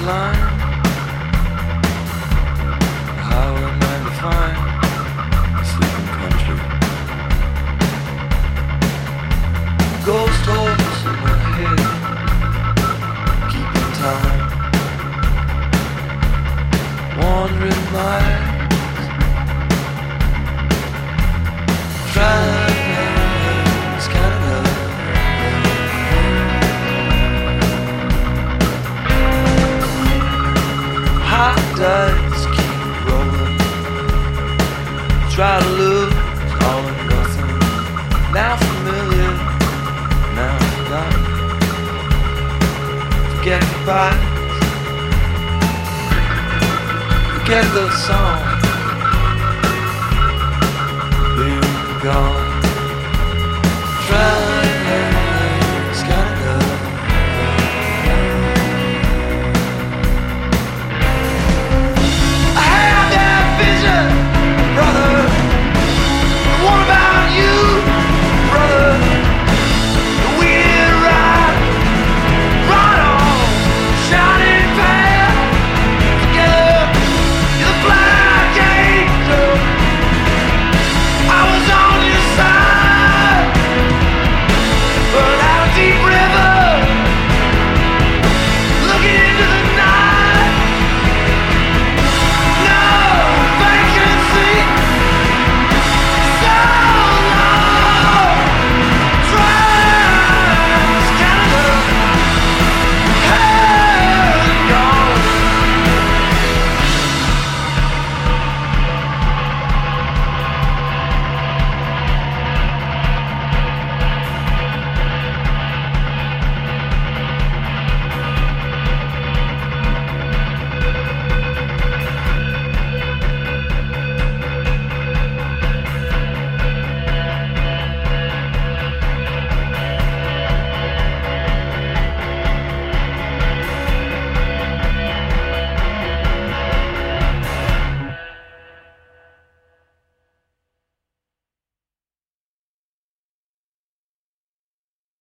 line. Highway 95, sleeping country. Ghost holes in my head, keeping time. Wandering miles, Trans Canada. Hot dice keep rolling. Try to lose all or nothing. Now familiar, now forgotten. Forget goodbye. Forget the song. You're gone.